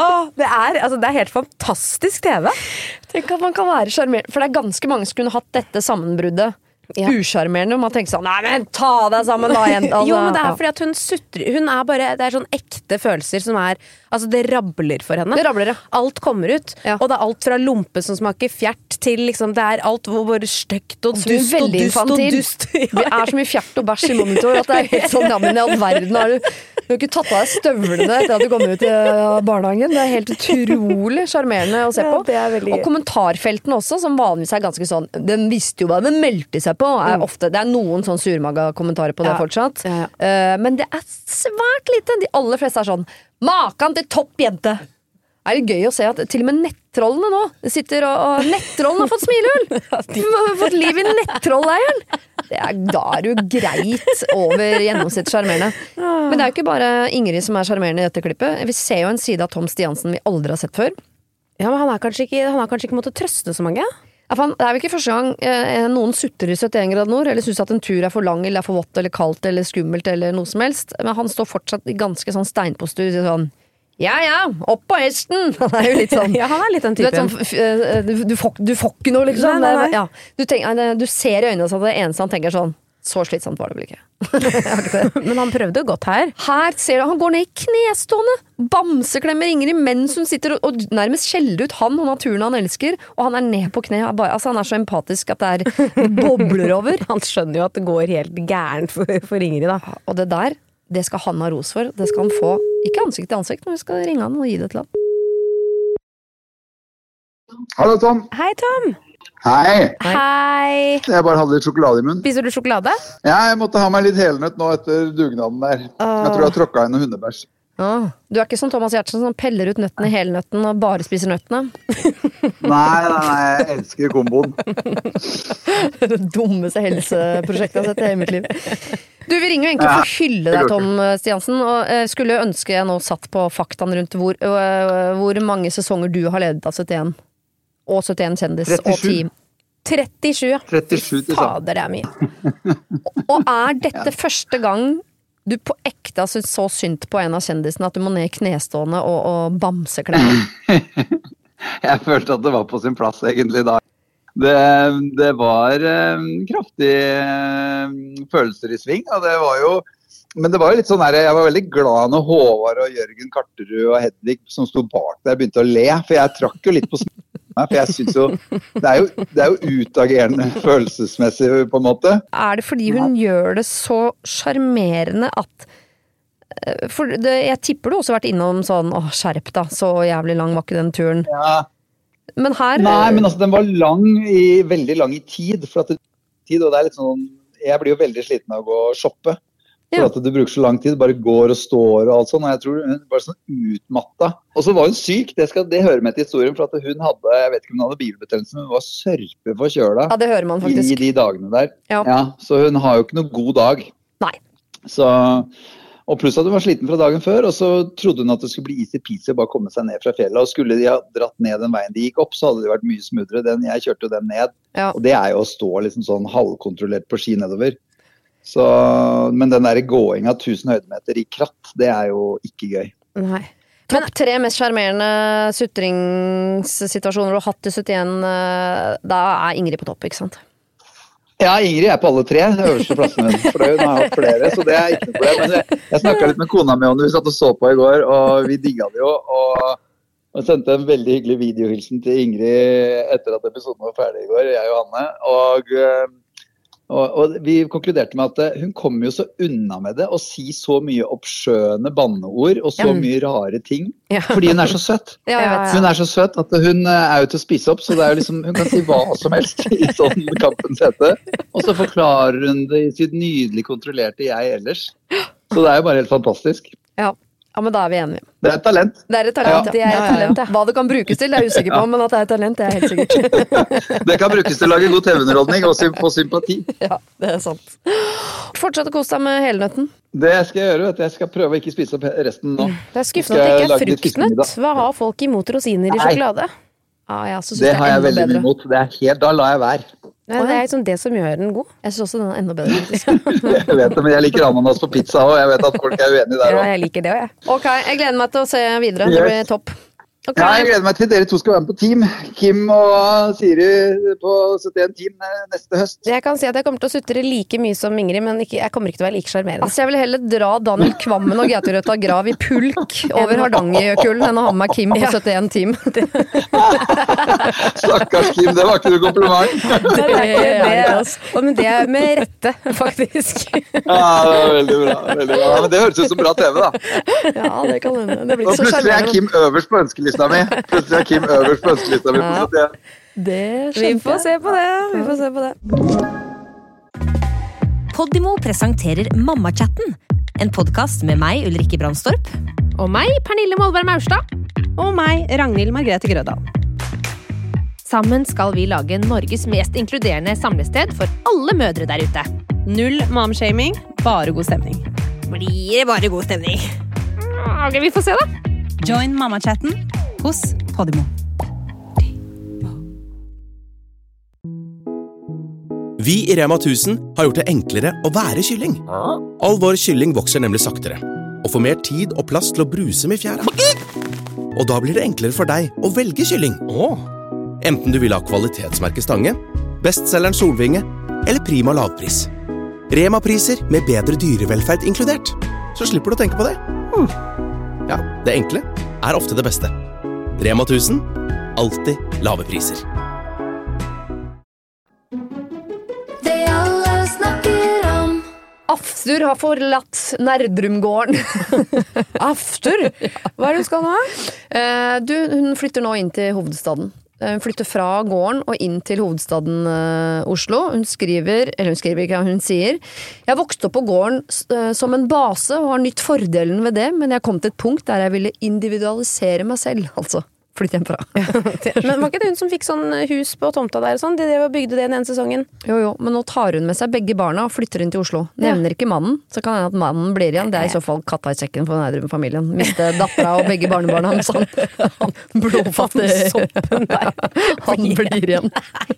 Speaker 3: Det helt fantastisk TV.
Speaker 4: Tenk at man kan være sjarmerende, for det ganske mange som kunne hatt dette sammenbruddet. Ja. Usjarmerende, og man tenker sånn, nei, men ta deg sammen da, jenta.
Speaker 3: Jo, men det fordi at hun sutrer, det sånn ekte følelser som altså det rabler for henne.
Speaker 4: Det rabler, ja.
Speaker 3: Alt kommer ut, og det alt fra lompe som smaker fjert til liksom, det alt hvor støkt og dust og dust og dust.
Speaker 4: Det så mye fjert og bæsj i monitor, at det helt sånn, ja, men i all verden har du ikke tatt av deg støvlene etter at du kom ut i barnehagen. Det helt utrolig sjarmerende å se på.
Speaker 3: Ja, og
Speaker 4: kommentarfeltene også, som vanligvis ganske sånn, den visste jo hva den meldte seg på, ofte, det noen sånn surmaga kommentarer på det fortsatt. Men det svært lite. De aller fleste sånn, makan til topp jente. Det litt gøy å se at til og med nettrollene nå sitter og nettrollen har fått smilehull! De har fått liv i nettrollleiren! Da du greit over gjennomsnitt sjarmerende. Men det jo ikke bare Ingrid som sjarmerende i dette klippet. Vi ser jo en side av Tom Stiansen vi aldri har sett før.
Speaker 3: Ja, men han har kanskje ikke måttet trøste så mange?
Speaker 4: Ja, det vel ikke første gang noen sutter i 71 grader nord, eller synes at en tur for lang, eller for vått, eller kaldt, eller skummelt, eller noe som helst. Men han står fortsatt i ganske sånn steinpostur, sånn ja, opp på hesten! Han jo litt sånn
Speaker 3: ja, han litt den typen.
Speaker 4: Du får ikke noe, liksom.
Speaker 3: Nei.
Speaker 4: Ja, du ser i øynene at det eneste han tenker sånn så slitsomt var det vel ikke.
Speaker 3: Men han prøvde godt her.
Speaker 4: Her ser du, han går ned i knestående, bamseklemmer Ingrid mens hun sitter og nærmest skjeller ut han og naturen han elsker, og han ned på kne. Altså, han så empatisk at det bobler over.
Speaker 3: Han skjønner jo at det går helt gærent for Ingrid, da.
Speaker 4: Og det der, det skal han ha ros for. Det skal han få, ikke ansikt til ansikt, men vi skal ringe han og gi det til han.
Speaker 14: Hallo, Tom.
Speaker 3: Hei, Tom.
Speaker 14: Hei.
Speaker 3: Hei.
Speaker 14: Jeg bare hadde litt sjokolade i munnen.
Speaker 3: Spiser du sjokolade?
Speaker 14: Ja, jeg måtte ha meg litt helnøtt nå etter dugnaden der. Jeg tror jeg tråkket inn noen hundebæsj.
Speaker 4: Du ikke som Thomas Giertsen som peller ut nøttene, hele nøtten og bare spiser nøttene?
Speaker 14: Nei, jeg elsker komboen.
Speaker 4: Det dummeste helseprosjektet jeg har sett i hele mitt liv. Du, vi ringer jo egentlig for å hylle deg, Tom Stiansen, og skulle ønske jeg nå satt på faktaen rundt hvor mange sesonger du har ledet av 71. Og 71 kjendis
Speaker 14: 37.
Speaker 4: Og team. 37, ja.
Speaker 14: 37 til
Speaker 4: Fader, det mye. Og dette første gang du på ekte har så synd på en av kjendisene at du må ned i knestående og bamseklemme?
Speaker 14: Jeg følte at det var på sin plass egentlig da. Det var kraftig følelser i sving, og det var jo, men det var jo litt sånn her, jeg var veldig glad når Håvard og Jørgen Karterud og Hedvig som stod bak der begynte å le, for jeg trakk jo litt på smilet, for jeg synes jo, det er jo utagerende følelsesmessig på en måte.
Speaker 4: Det fordi hun gjør det så charmerende at, for jeg tipper du også har vært innom sånn, skjerp da, så jævlig lang var ikke den turen.
Speaker 14: Ja.
Speaker 4: Men her...
Speaker 14: Nei, men altså den var veldig lang i tid, og det er litt sånn, jeg blir jo veldig sliten av å gå og shoppe, for at du bruker så lang tid, bare går og står og alt sånt, og jeg tror hun var sånn utmatta. Og så var hun syk, det hører med til historien, for at hun hadde, jeg vet ikke om hun hadde bilbetennelse, men hun var sørpeforkjøla.
Speaker 4: Ja, det hører man faktisk.
Speaker 14: I de dagene der.
Speaker 4: Ja,
Speaker 14: så hun har jo ikke noe god dag.
Speaker 4: Nei.
Speaker 14: Så... Og pluss at hun var sliten fra dagen før, og så trodde hun at det skulle bli easy peasy å bare komme seg ned fra fjellet. Og skulle de ha dratt ned den veien de gikk opp, så hadde det vært mye smoothere. Jeg kjørte jo den ned, og det jo å stå liksom sånn halvkontrollert på ski nedover. Så, men den der gåing av 1000 høydemeter i kratt, det jo ikke gøy.
Speaker 4: Nei. Topp 3 mest charmerende sutringssituasjoner du har hatt i 71, da Ingrid på topp, ikke sant?
Speaker 14: Ja, Ingrid på alle 3 øverste plassene, for hun har hatt flere, så det ikke noe problem. Men jeg snakket litt med kona mi om det, vi satt og så på i går, og vi digget det jo, og sendte en veldig hyggelig videohilsen til Ingrid etter at episoden var ferdig i går, jeg og Hanne, og vi konkluderte med at hun kommer jo så unna med det, å si så mye oppskjønne banneord, og så mye rare ting, fordi hun så søt. Hun så søt at hun jo til å spise opp, så det jo liksom, hun kan si hva som helst i sånn kampens hete, og så forklarer hun det i sitt nydelig kontrollerte jeg ellers. Så det jo bare helt fantastisk.
Speaker 4: Ja, men da vi enige.
Speaker 14: Det et talent.
Speaker 4: Det et talent, det et talent, ja. Hva det kan brukes til, det jeg usikker på, men at det et talent, det helt sikkert.
Speaker 14: Det kan brukes til å lage god TV-underholdning og få sympati.
Speaker 4: Ja, det sant. Fortsett å kose deg med helnøtten.
Speaker 14: Det skal jeg gjøre, vet du. Jeg skal prøve å ikke spise opp resten nå.
Speaker 3: Det skuffende at det ikke fruktnøtt. Hva har folk imot rosiner i sjokolade?
Speaker 14: Det har jeg veldig mye imot. Da lar jeg være.
Speaker 3: Nei, det liksom det som gjør den god.
Speaker 4: Jeg synes også den enda bedre.
Speaker 14: Jeg vet det, men jeg liker ananas på pizza også. Jeg vet at folk uenige der også.
Speaker 3: Ja, jeg liker det også, jeg.
Speaker 4: Ok, jeg gleder meg til å se videre. Det blir topp.
Speaker 14: Okay. Ja, jeg gleder meg til dere to skal være med på team. Kim og Siri på 71 team neste høst.
Speaker 3: Jeg kan si at jeg kommer til å sutre like mye som Ingrid, men jeg kommer ikke til å være like charmerende.
Speaker 4: Altså, jeg vil heller dra Daniel Kvammen og Gaute Røtta Grav i pulk over Hardangerkullen enn å ha med Kim på 71 team.
Speaker 14: Stakkars Kim, det var ikke noe kompliment.
Speaker 3: Men det med rette, faktisk.
Speaker 14: Ja, det var veldig bra. Veldig bra. Men det høres ut som bra TV, da.
Speaker 4: Ja, det kan hende. Det blir
Speaker 14: så charmerende. Og plutselig Kim øverst på ønskelista mi. Plutselig Kim øverst på ønskelista mi.
Speaker 3: Vi får se på det.
Speaker 6: Podimo presenterer Mammachatten, en podcast med meg, Ulrikke Brandstorp.
Speaker 3: Og meg, Pernille Målberg Maurstad.
Speaker 6: Og meg, Ragnhild Margrethe Grødal. Sammen skal vi lage Norges mest inkluderende samlested for alle mødre der ute. Null mom-shaming, bare god stemning. Blir bare god stemning. Ok, vi får se da.
Speaker 15: Join mammachatten hos Podimo.
Speaker 7: Vi i Rema 1000 har gjort det enklere å være kylling. All vår kylling vokser nemlig saktere, og får mer tid og plass til å bruse med fjæra. Og da blir det enklere for deg å velge kylling. Enten du vil ha kvalitetsmerke Stange, bestselgeren Solvinge, eller Prima lavpris. Rema-priser med bedre dyrevelferd inkludert. Så slipper du å tenke på det. Ja, det enkle er ofte det beste. Rema 1000, alltid lave priser.
Speaker 4: Aftur har forlatt Nerdrumgården.
Speaker 3: Aftur? Hva er det du skal nå?
Speaker 4: Hun flytter nå inn til hovedstaden. Hun flytter fra gården og inn til hovedstaden Oslo. Hun sier jeg vokste opp på gården som en base og har nytt fordelen ved det, men jeg kom til et punkt der jeg ville individualisere meg selv, altså. Flytt hjemmefra.
Speaker 3: Men var ikke det hun som fikk sånn hus på tomta der og sånn? De bygde det den ene sesongen.
Speaker 4: Jo, men nå tar hun med seg begge barna og flytter inn til Oslo. Nevner ikke mannen, så kan det hende at mannen blir igjen. Det er i så fall katta i sekken for Nerdrum-familien. Miste dattera og begge barnebarna hans. Han blodfattig. Han blir igjen.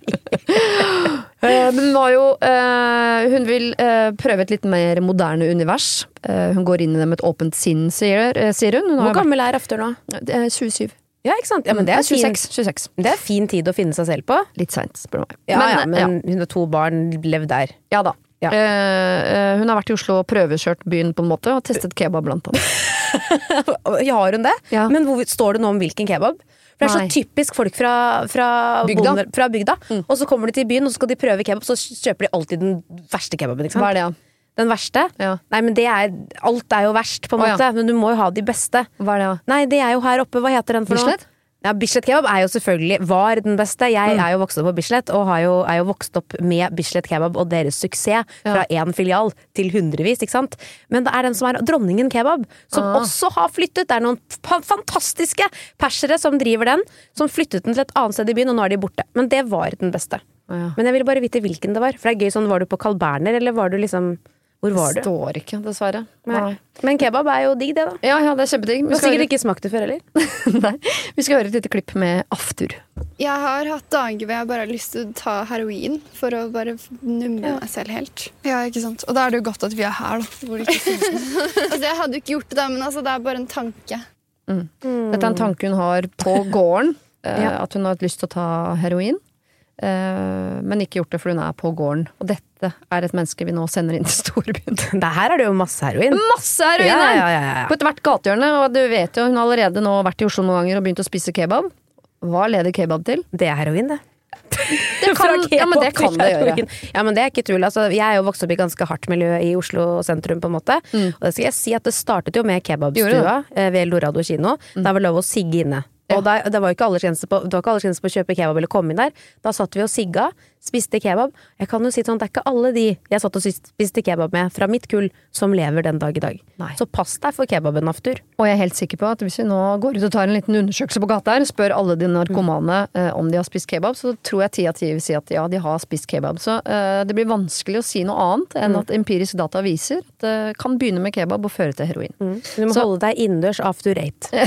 Speaker 4: Men hun vil prøve et litt mer moderne univers. Hun går inn i det med et åpent sinn, sier hun.
Speaker 3: Hvor gammel er Aftur nå?
Speaker 4: 27.
Speaker 3: Ja, ikke sant? Ja, men det er
Speaker 4: 26.
Speaker 3: Det er fin tid å finne seg selv på.
Speaker 4: Litt sent, spør du meg.
Speaker 3: Men hun har 2 barn, levd der.
Speaker 4: Ja da. Ja. Hun har vært i Oslo og prøvekjørt byen på en måte, og testet kebab blant annet.
Speaker 3: Har hun det?
Speaker 4: Ja.
Speaker 3: Men står det noe om hvilken kebab? For det er så typisk folk fra bygda. Og så kommer de til byen, og så skal de prøve kebab, så kjøper de alltid den verste kebaben, ikke sant?
Speaker 4: Hva er det, ja?
Speaker 3: Den verste?
Speaker 4: Ja.
Speaker 3: Nei, men alt er jo verst på en måte, men du må jo ha de beste.
Speaker 4: Hva er det, ja?
Speaker 3: Nei, det er jo her oppe, hva heter den for
Speaker 4: Bislett?
Speaker 3: noe? Ja, Bislett kebab er jo selvfølgelig, var den beste. Jeg er jo vokst opp på Bislett, og er jo vokst opp med Bislett kebab og deres suksess fra en filial til hundrevis, ikke sant? Men det er den som er dronningen kebab, som også har flyttet. Det er noen fantastiske persere som driver den, som flyttet den til et annet sted i byen, og nå er de borte. Men det var den beste. Men jeg ville bare vite hvilken det var, for det er gøy sånn, var du på Carl Berner, eller var du liksom... Hvor var du?
Speaker 4: Det står ikke, dessverre.
Speaker 3: Nei. Men kebab er jo digg det da.
Speaker 4: Ja, det er kjempedigg.
Speaker 3: Du har sikkert ikke smakt det før, eller?
Speaker 4: Nei, vi skal høre et lite klipp med Aftur.
Speaker 16: Jeg har hatt dager hvor jeg bare har lyst til å ta heroin for å bare numme meg selv helt. Ja, ikke sant? Og da er det jo godt at vi er her, da. Hvor det ikke finnes noe. Altså, jeg hadde jo ikke gjort det da, men altså, det er bare en tanke.
Speaker 4: Dette er en tanke hun har på gården, at hun har hatt lyst til å ta heroin. Men ikke gjort det for hun er på gården. Og dette er et menneske vi nå sender inn til storbyen.
Speaker 3: Her er det jo masse heroin.
Speaker 4: Masse heroin her! Ja. På hvert gatehjørne. Og du vet jo, hun har allerede nå vært i Oslo noen ganger og begynt å spise kebab. Hva leder kebab til?
Speaker 3: Det er heroin, det.
Speaker 4: Det kan det gjøre.
Speaker 3: Ja, men det er ikke tull. Altså, jeg er jo vokst opp i ganske hardt miljø i Oslo sentrum på en måte. Og det skal jeg si at det startet jo med kebabstua ved Eldorado kino. Der var lov å sigge inne. Og det var ikke aldersgrense på å kjøpe kebab eller komme inn der. Da satt vi og sigga, spiste kebab. Jeg kan jo si sånn, det er ikke alle de jeg satt og spiste kebab med fra mitt kull som lever den dag i dag. Nei. Så pass deg for kebaben, Aftur.
Speaker 4: Og jeg er helt sikker på at hvis vi nå går ut og tar en liten undersøkelse på gata her, spør alle de narkomane om de har spist kebab, så tror jeg 10 av 10 vil si at ja, de har spist kebab. Så det blir vanskelig å si noe annet enn at empirisk data viser at det kan begynne med kebab og føre til heroin.
Speaker 3: Du må holde deg innendørs after 8.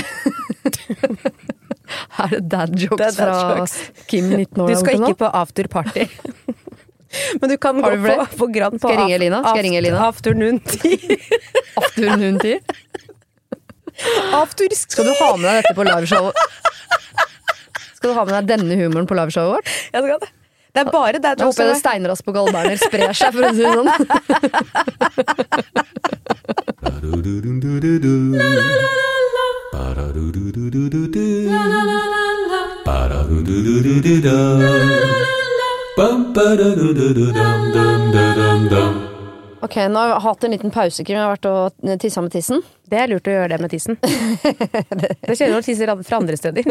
Speaker 4: Er det dad jokes fra Kim 19 år?
Speaker 3: Du skal ikke på after party. Men du kan gå på Grand på afternoon tea.
Speaker 4: Afternoon tea? Skal du ha med deg dette på liveshowet? Skal du ha med deg denne humoren på liveshowet vårt?
Speaker 3: Jeg skal det. Det er bare dad
Speaker 4: jokes. Jeg håper det steinras på Carl Berner sprer seg, for å si det sånn. Ok, nå har jeg hatt en liten pause, Kim. Jeg har vært og tissa med tissen.
Speaker 3: Det er lurt å gjøre det med tissen. Det skjer jo når tisser fra andre steder.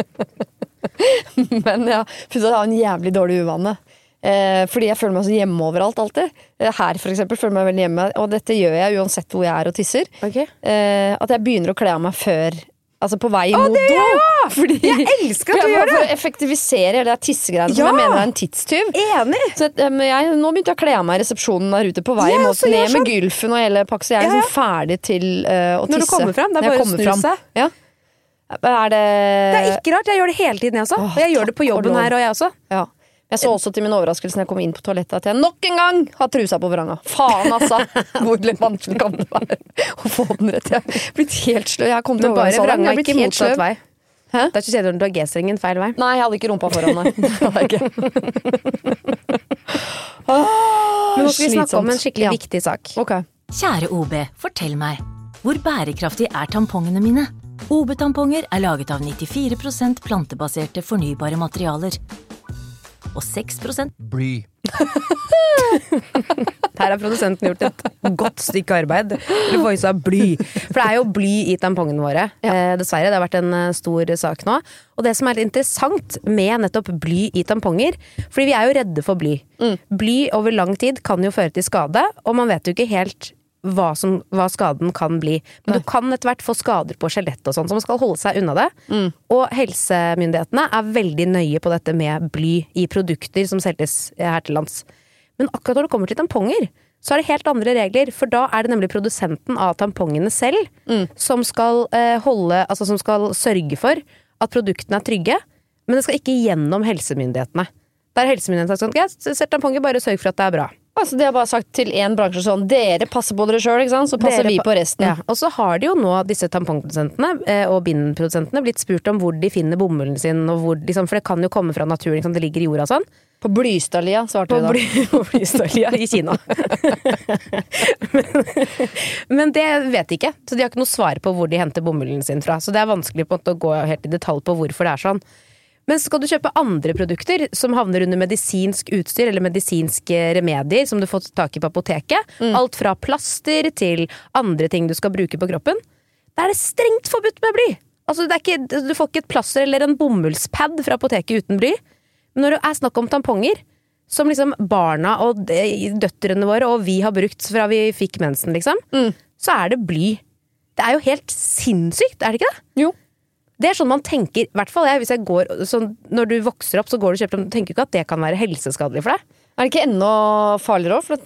Speaker 4: Men ja, jeg har en jævlig dårlig uvane. Fordi jeg føler meg så hjemme overalt alltid. Her for eksempel føler jeg meg veldig hjemme. Og dette gjør jeg uansett hvor jeg er og tisser. At jeg begynner å kle av meg før Altså på vei mot do. Fordi
Speaker 3: jeg elsker at du gjør det!
Speaker 4: For å effektivisere det tidsgreiene som jeg mener er en tidstyv.
Speaker 3: Enig!
Speaker 4: Så nå begynte jeg å kle av meg i resepsjonen der ute på vei mot ned med gylfen og hele pakket, så jeg er ferdig til å tisse.
Speaker 3: Når du kommer frem, det er bare å snu seg.
Speaker 4: Ja. Det
Speaker 3: er ikke rart, jeg gjør det hele tiden jeg også. Og jeg gjør det på jobben her og jeg også.
Speaker 4: Ja. Jeg så også til min overraskelse når jeg kom inn på toalettet at jeg nok en gang har trusa på vranga. Faen altså! Hvor vanskelig kan det være å få den rett? Jeg har blitt helt sløv. Jeg har kommet til
Speaker 3: vranga, ikke motsatt vei.
Speaker 4: Hæ?
Speaker 3: Det er ikke kjedelig når du har G-strengen feil vei.
Speaker 4: Nei, jeg hadde ikke rumpa foran meg. Det hadde jeg ikke.
Speaker 3: Men nå skal vi snakke om en skikkelig viktig sak.
Speaker 4: Okay.
Speaker 17: Kjære OB, fortell meg. Hvor bærekraftig er tampongene mine? OB-tamponger er laget av 94% plantebaserte fornybare materialer. Og 6%
Speaker 13: bly.
Speaker 3: Her har produsenten gjort et godt stykke arbeid. Du får jo så bly. For det er jo bly i tampongene våre. Dessverre, det har vært en stor sak nå. Og det som er litt interessant med nettopp bly i tamponger, fordi vi er jo redde for bly. Bly over lang tid kan jo føre til skade, og man vet jo ikke helt hva skaden kan bli. Men du kan etter hvert få skader på skjelett og sånn, så man skal holde seg unna det. Og helsemyndighetene er veldig nøye på dette med bly i produkter som selges her til lands. Men akkurat når det kommer til tamponger, så er det helt andre regler, for da er det nemlig produsenten av tampongene selv som skal som skal sørge for at produktene er trygge, men det skal ikke gjennom helsemyndighetene. Der helsemyndighetene har sagt sånn, sett tamponger, bare sørg for at det er bra.
Speaker 4: Altså de har bare sagt til en bransje sånn, dere passer på dere selv, ikke sant? Så passer vi på resten.
Speaker 3: Ja. Og så har de jo nå, disse tampongprodusentene og bindprodusentene, blitt spurt om hvor de finner bomullen sin, og hvor, liksom, for det kan jo komme fra naturen, liksom, det ligger i jorda og sånn.
Speaker 4: På Blystadlia, svarte vi da.
Speaker 3: På Blystadlia i Kina. men det vet de ikke, så de har ikke noe svar på hvor de henter bomullen sin fra. Så det er vanskelig på en måte å gå helt i detalj på hvorfor det er sånn. Men skal du kjøpe andre produkter som havner under medisinsk utstyr eller medisinske remedier som du får tak i på apoteket, alt fra plaster til andre ting du skal bruke på kroppen, da er det strengt forbudt med bly. Altså, du får ikke et plaster eller en bomullspad fra apoteket uten bly. Men når det er snakk om tamponger, som liksom barna og døtrene våre og vi har brukt fra vi fikk mensen, liksom, så er det bly. Det er jo helt sinnssykt, er det ikke det?
Speaker 4: Jo.
Speaker 3: Det er sånn man tenker, i hvert fall jeg, hvis jeg går, sånn, når du vokser opp så går du og kjøper, du tenker ikke at det kan være helseskadelig for deg.
Speaker 4: Er det ikke enda farligere også? For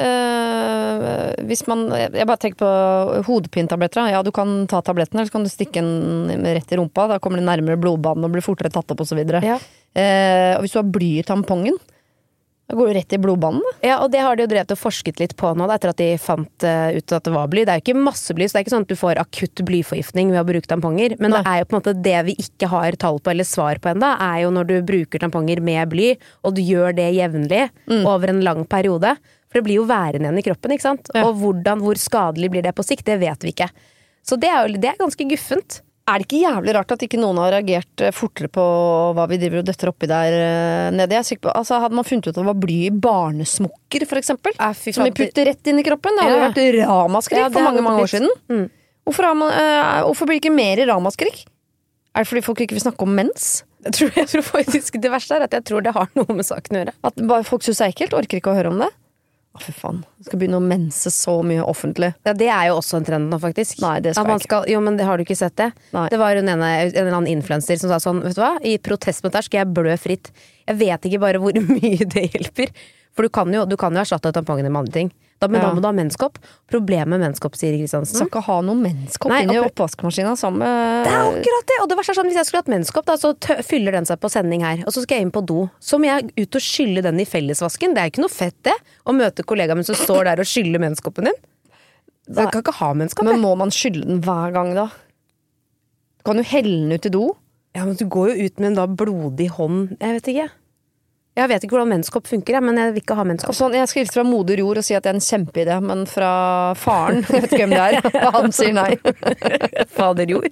Speaker 4: at hvis man, jeg bare tenker på hodepintabletter, ja du kan ta tabletten, eller så kan du stikke den rett i rumpa, da kommer det nærmere blodbanen og blir fortere tatt opp og så videre.
Speaker 3: Ja.
Speaker 4: Og hvis du har bly i tampongen, da går du rett i blodbanen da.
Speaker 3: Ja, og det har de jo drevet og forsket litt på nå, etter at de fant ut at det var bly. Det er jo ikke masse bly, så det er ikke sånn at du får akutt blyforgiftning ved å bruke tamponger, men det er jo på en måte det vi ikke har tall på eller svar på enda, er jo når du bruker tamponger med bly, og du gjør det jevnlig over en lang periode, for det blir jo værende igjen i kroppen, ikke sant? Ja. Og hvor skadelig blir det på sikt, det vet vi ikke. Så det er ganske guffent.
Speaker 4: Er det ikke jævlig rart at ikke noen har reagert fortere på hva vi driver og døtter oppi der nede? Jeg er sikker på, altså hadde man funnet ut at det var bly i barnesmokker, for eksempel, som vi putter rett inn i kroppen, det hadde jo vært ramaskrik for mange år siden. Hvorfor blir det ikke mer ramaskrik? Er det fordi folk ikke vil snakke om mens?
Speaker 3: Jeg tror faktisk det verste er at jeg tror det har noe med saken å gjøre.
Speaker 4: At bare folk synes det er ekkelt, orker ikke å høre om det? Å, fy faen. Jeg skal begynne å mense så mye offentlig.
Speaker 3: Ja, det er jo også en trend nå, faktisk.
Speaker 4: Nei, det skal jeg ikke.
Speaker 3: Jo, men har du ikke sett det?
Speaker 4: Nei.
Speaker 3: Det var en eller annen influencer som sa sånn, vet du hva? I protest mot det skal jeg blø fritt. Jeg vet ikke bare hvor mye det hjelper. For du kan jo erstatte tampongene med andre ting. Men da må du ha menskopp. Problemet med menskopp, sier Kristiansen.
Speaker 4: Skal ikke ha noen menskopp inn i oppvaskmaskinen sammen.
Speaker 3: Det er akkurat det! Og det verste er sånn, hvis jeg skulle hatt menskopp, da, så fyller den seg på sending her. Og så skal jeg inn på do. Så må jeg ut og skylle den i fellesvasken. Det er ikke noe fett, det. Å møte kollegaen min som står der og skyller menskoppen din. Jeg kan ikke ha menskopp.
Speaker 4: Men må man skylle den hver gang, da? Du kan jo helle den ut i do.
Speaker 3: Ja, men du går jo ut med en da blodig hånd. Jeg vet ikke. Jeg vet ikke hvordan menskopp funker, men jeg vil ikke ha menskopp.
Speaker 4: Sånn, jeg skal hilse fra moder jord og si at det er en kjempeidé, men fra faren, jeg vet ikke hvem det er, han sier nei.
Speaker 3: Fader jord.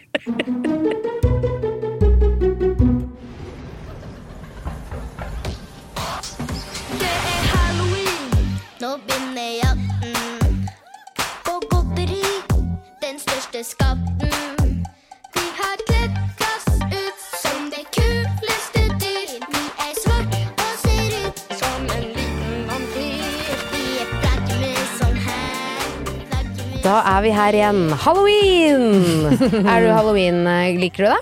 Speaker 5: Det er Halloween, nå begynner jakten på godteri, den største skatten. Vi har kledd oss ut som det kuleste dyr. Vi er svart og ser ut som en liten vampyr. Vi er plaggene sånn her.
Speaker 3: Da er vi her igjen. Halloween! Er du Halloween? Liker du det?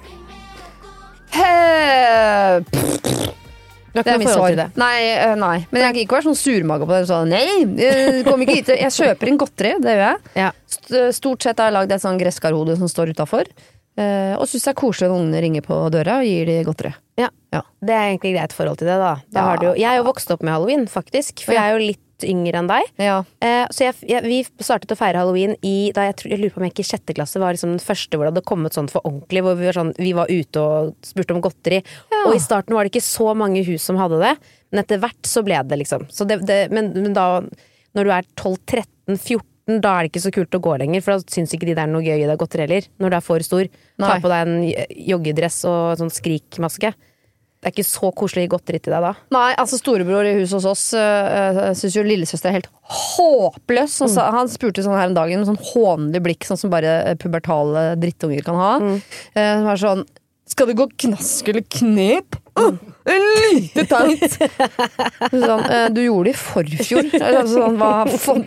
Speaker 4: Det er mitt svar. Nei. Men jeg kan ikke være sånn surmage på det. Sånn, nei, kom ikke hit. Jeg kjøper inn godteri, det gjør jeg. Ja. Stort sett har jeg lagd et sånn gresskarhode som står utenfor. Og synes det er koselig når ungene ringer på døra og gir de godteri.
Speaker 3: Ja. Det er egentlig greit forhold til det da. Har du jo, jeg er jo vokst opp med Halloween faktisk, for jeg er jo litt yngre enn deg. Så vi startet å feire Halloween jeg lurer på om jeg ikke i 6. klasse var liksom den første hvor det hadde kommet sånn for ordentlig, hvor vi var ute og spurte om godteri. Og i starten var det ikke så mange hus som hadde det, men etter hvert så ble det liksom. Så men da, når du er 12, 13, 14, da er det ikke så kult å gå lenger, for da syns ikke de det er noe gøy i det godteri heller. Når du er for stor, ta på deg en joggedress og sånn skrikmaske. Det er ikke så koselig godteri til deg da. Nei, altså storebror i huset hos oss synes jo lillesøster er helt håpløs. Han spurte sånn her en dag med sånn hånlig blikk, sånn som bare pubertale drittunger kan ha. Som er sånn, skal det gå knask eller knep? Lite teit! Sånn, du gjorde det i forfjor. Sånn, hva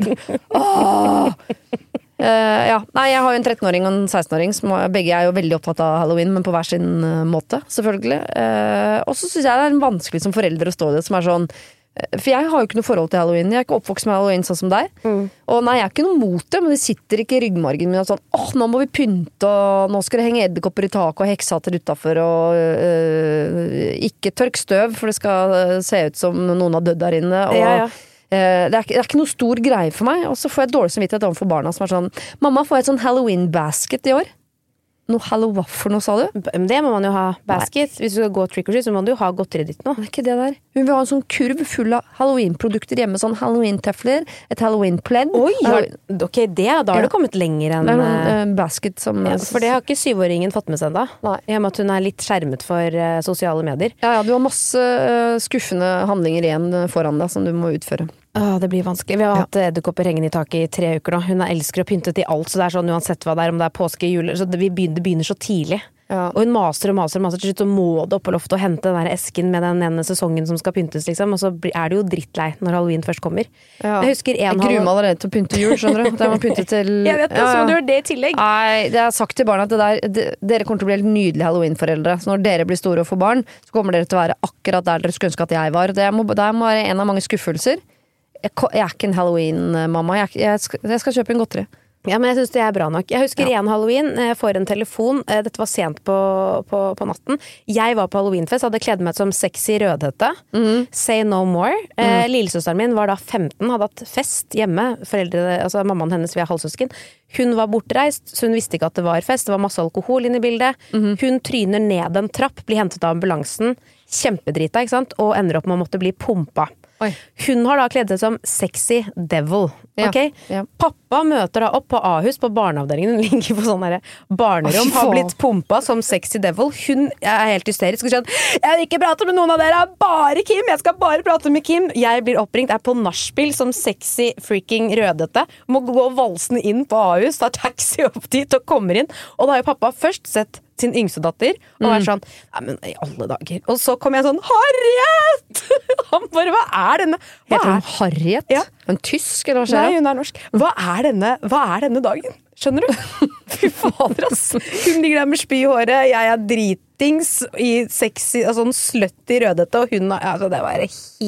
Speaker 3: faen? Nei, jeg har jo en 13-åring og en 16-åring som begge er jo veldig opptatt av Halloween, men på hver sin måte, selvfølgelig. Og så synes jeg det er vanskelig som forelder å stå i det, som er sånn, for jeg har jo ikke noe forhold til Halloween. Jeg er ikke oppvokst med Halloween sånn som deg. Og nei, jeg er ikke noe mot det, men det sitter ikke i ryggmargen min og sånn, nå må vi pynte, og nå skal det henge edderkopper i taket og heksater utenfor, og ikke tørk støv, for det skal se ut som noen har dødd der inne, og det er ikke noe stor greie for meg. Og så får jeg dårlig samvittighet overfor barna som er sånn, mamma, får jeg et sånn Halloween-basket i år? Noe Halloween for noe, sa du? Det må man jo ha, basket. Hvis du skal gå trick or treat, så må du jo ha godteri ditt nå. Det er ikke det der. Hun vil ha en sånn kurv full av Halloween-produkter hjemme, sånn Halloween-tefler, et Halloween-pledd. Oi, ok, da har du kommet lenger enn... Det er noen basket som... for det har ikke 7-åringen fått med seg da. I og med at hun er litt skjermet for sosiale medier. Ja, du har masse skuffende handlinger igjen foran deg som du må utføre. Det blir vanskelig. Vi har hatt edderkopper hengende i taket i 3 uker nå. Hun elsker å pynte til alt, så det er sånn uansett hva det er, om det er påske, jul, så det begynner så tidlig. Og hun maser til slutt, og må det opp på loftet og hente den der esken med den ene sesongen som skal pyntes, liksom, og så er det jo drittlei når Halloween først kommer. Jeg husker jeg gruer meg allerede til å pynte jul, skjønner du? Det må pynte til... Jeg vet det, så må du gjøre det i tillegg. Nei, det har sagt til barna at dere kommer til å bli helt nydelige Halloween-foreldre, så når dere blir store og får barn, så kommer dere til å være akkurat der dere skulle ønske at jeg var. Det må være en av mange skuffelser. Jeg er ikke en Halloween-mamma. Jeg skal kjøpe en godteri. Ja, men jeg synes det er bra nok. Jeg husker en Halloween, jeg får en telefon, dette var sent på natten. Jeg var på Halloweenfest, hadde kledd meg som sexy rødhette. Say no more. Lillesøsteren min var da 15, hadde hatt fest hjemme. Altså mammaen hennes, vi er halvsøsken. Hun var bortreist, så hun visste ikke at det var fest. Det var masse alkohol inne i bildet. Hun tryner ned en trapp, blir hentet av ambulansen. Kjempedrita, ikke sant? Og ender opp med å måtte bli pumpa. Hun har da kledd seg som sexy devil. Pappa møter da opp på Ahus på barneavdelingen. Hun ligger på sånn der barnerom, har blitt pumpa som sexy devil. Hun er helt hysterisk og sier jeg vil ikke prate med noen av dere, bare Kim, jeg skal bare prate med Kim. Jeg blir oppringt, er på nachspiel som sexy freaking rødete, må gå valsende inn på Ahus, tar taxi opp dit og kommer inn, og da har jo pappa først sett sin yngste datter, og er sånn, nei, men i alle dager. Og så kom jeg sånn, Harriet! Han bare, hva er denne? Heter hun Harriet? Ja. En tysk, eller hva skjer? Nei, hun er norsk. Hva er denne dagen? Skjønner du? Fy fader, ass. Hun ligger der med spy i håret, jeg er dritings i sexy, sånn slutty rødete, og hun, altså det var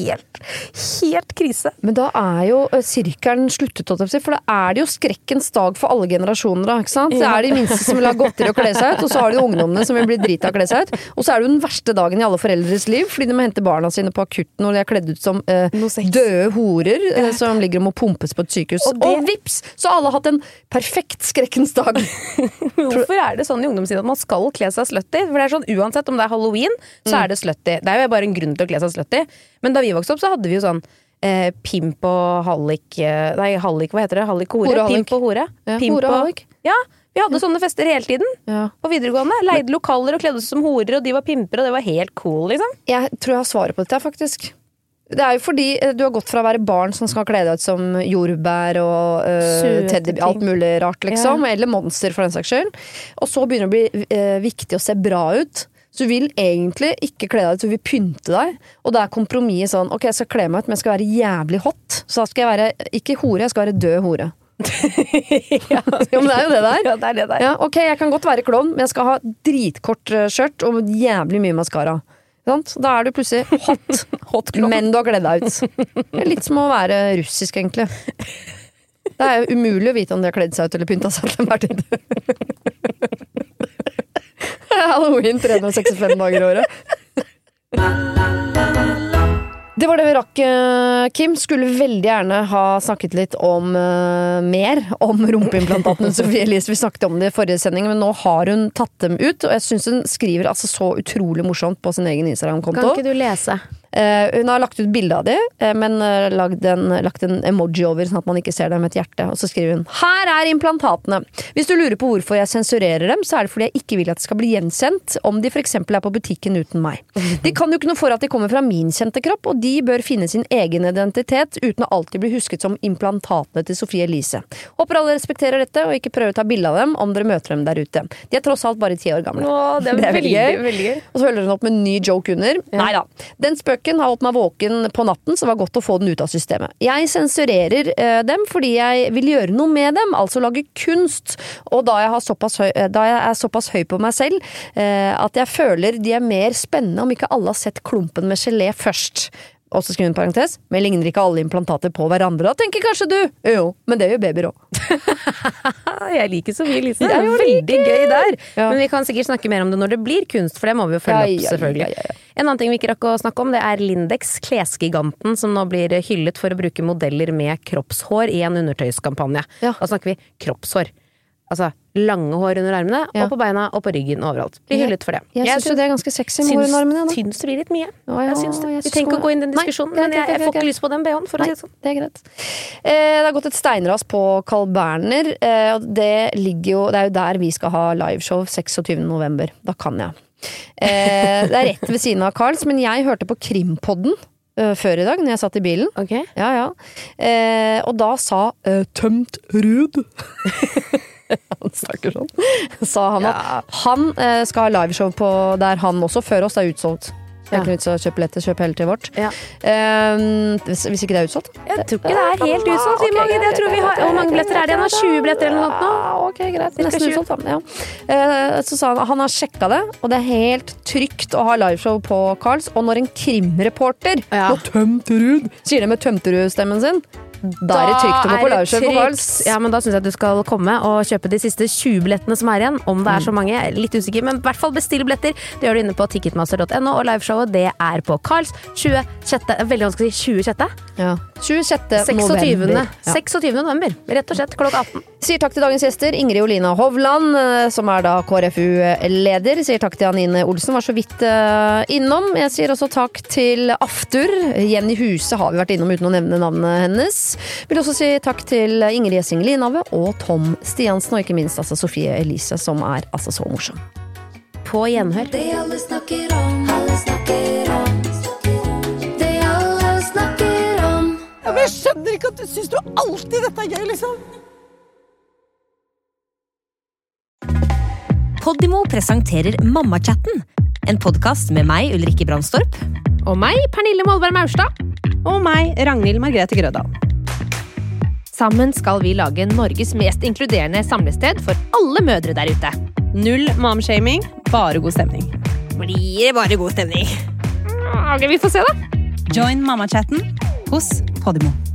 Speaker 3: helt krise. Men da er jo sirkelen sluttet, for da er det jo skrekkens dag for alle generasjoner, da, ikke sant? Det er de minste som vil ha godteri og kle seg ut, og så har de ungdommene som vil bli drita og kle seg ut, og så er det jo den verste dagen i alle foreldres liv, fordi de må hente barna sine på akutten, og de er kledd ut som døde horer, som ligger og må pumpes på et sykehus. Og vips, så alle har hatt en perfekt skrekkens dag. Hvorfor er det sånn i ungdomstiden at man skal kle seg slutty? For det er sånn, uansett om det er Halloween, så er det slutty. Det er jo bare en grunn til å kle seg slutty. Men da vi vokste opp, så hadde vi jo sånn pimp og hallik, hva heter det? Hallik og hore? Pimp og hore. Hore og hallik. Ja, vi hadde sånne fester hele tiden på videregående. Leide lokaler og kledde oss som horer, og de var pimper, og det var helt cool, liksom. Jeg tror jeg har svaret på dette, faktisk. Det er jo fordi du har gått fra å være barn som skal kle deg ut som jordbær og teddy, alt mulig rart, liksom, eller monster for den saks skyld. Og så begynner det å bli viktig å se bra ut. Så du vil egentlig ikke kle deg ut, du vil pynte deg. Og det er kompromisset sånn, ok, jeg skal kle meg ut, men jeg skal være jævlig hot. Så da skal jeg være, ikke hore, jeg skal være død hore.
Speaker 4: Ja, men det er jo det der.
Speaker 3: Ja, det er det der.
Speaker 4: Ja, ok, jeg kan godt være klovn, men jeg skal ha dritkort skjørt og jævlig mye mascara. Sant? Da er du plutselig hot men du har kledd deg ut. Det er litt som å være russisk, egentlig. Det er jo umulig å vite om de har kledd seg ut eller pynta seg til hver tid. Halloween 365 dager i året. Det var det vi rakk, Kim. Skulle veldig gjerne ha snakket litt om mer om rumpeimplantatene Sofie Elise. Vi snakket om det i forrige sending, men nå har hun tatt dem ut, og jeg synes hun skriver altså så utrolig morsomt på sin egen Instagram-konto.
Speaker 3: Kan ikke du lese?
Speaker 4: Hun har lagt ut bilde av det, men lagt en emoji over sånn at man ikke ser det med et hjerte, og så skriver hun: her er implantatene. Hvis du lurer på hvorfor jeg sensurerer dem, så er det fordi jeg ikke vil at det skal bli gjenkjent om de for eksempel er på butikken uten meg. De kan jo ikke noe for at de kommer fra min kjente kropp, og de bør finne sin egen identitet uten å alltid bli husket som implantatene til Sofie Elise. Håper alle respekterer dette, og ikke prøver å ta bilde av dem om dere møter dem der ute. De er tross alt bare 10 år gamle.
Speaker 3: Åh, det er veldig gøy.
Speaker 4: Og så følger hun opp med en ny joke under. Ja. Neida, den spøken har holdt meg våken på natten, så det var godt å få den ut av systemet. Jeg sensurerer dem fordi jeg vil gjøre noe med dem, altså lage kunst, og da jeg er såpass høy på meg selv at jeg føler de er mer spennende om ikke alle har sett klumpen med gelé først. Og så skriver hun parentes, men ligner ikke alle implantater på hverandre. Da tenker kanskje du, jo, men det gjør babyer også.
Speaker 3: Jeg liker Sofie Elise. Det er jo veldig gøy der. Ja. Men vi kan sikkert snakke mer om det når det blir kunst, for det må vi jo følge opp, selvfølgelig. Ja. En annen ting vi ikke rakk å snakke om, det er Lindex, klesgiganten, som nå blir hyllet for å bruke modeller med kroppshår i en undertøyskampanje. Ja. Da snakker vi kroppshår. Altså lange hår under armene, og på beina, og på ryggen, overalt. Blir hyllet for det.
Speaker 4: Jeg synes jo det er ganske sexy med hår under armene.
Speaker 3: Syns det blir litt mye. Jeg syns det. Vi trenger ikke å gå inn i den diskusjonen, men jeg får ikke lyst på den BH-en, for å si det sånn.
Speaker 4: Det er greit. Det har gått et steinras på Carl Berner, og det er jo der vi skal ha liveshow 26. november. Da kan jeg. Det er rett ved siden av Carls, men jeg hørte på Krimpodden før i dag, når jeg satt i bilen.
Speaker 3: Okay.
Speaker 4: Ja. Og da sa Tømt Rud han snakker sånn. Sa han at han skal ha liveshow på der han også før oss er utsolgt. Det er ikke nytt å kjøpe billetter, kjøpe hele til vårt. Hvis ikke det er utsolgt?
Speaker 3: Jeg tror ikke det er helt utsolgt. Jeg tror vi har, hvor mange billetter er det? 20 billetter eller noe nå?
Speaker 4: Ok, greit. Nesten utsolgt. Ja. Så sa han har sjekket det, og det er helt trygt å ha liveshow på Carls. Og når en krimreporter på Tømterud sier det med Tømterud-stemmen sin, da er det trygt å gå på liveshow på Carls.
Speaker 3: Ja, men da synes jeg at du skal komme og kjøpe de siste 20 billettene som er igjen. Om det er så mange, jeg er litt usikker, men i hvert fall bestill billetter. Det gjør du inne på ticketmaster.no, og liveshowet det er på Carls 26. Veldig vanskelig å si 26.
Speaker 4: Ja. 26. november.
Speaker 3: 26. november, rett og slett klokka 18.
Speaker 4: Sier takk til dagens gjester, Ingrid Olina Hovland, som er da KrFU-leder. Sier takk til Anine Olsen, var så vidt innom. Jeg sier også takk til Aftur. Jenny Huse har vi vært innom uten å nevne navnet hennes. Vil også si takk til Ingrid Jessing Linave og Tom Stiansen, og ikke minst altså Sofie Elise, som er altså så morsom.
Speaker 3: På gjenhør.
Speaker 5: Det alle snakker om, alle snakker om. Det alle snakker om.
Speaker 12: Ja, men jeg skjønner ikke at du synes du alltid dette er gøy, liksom.
Speaker 18: Podimo presenterer Mammachatten, en podcast med meg, Ulrikke Brandstorp.
Speaker 6: Og meg, Pernille Målberg Maurstad.
Speaker 15: Og meg, Ragnhild Margrethe Grødal.
Speaker 6: Sammen skal vi lage Norges mest inkluderende samlested for alle mødre der ute.
Speaker 15: Null momshaming, bare god stemning.
Speaker 6: Blir det bare god stemning? Ok, vi får se da.
Speaker 15: Join Mammachatten hos Podimo.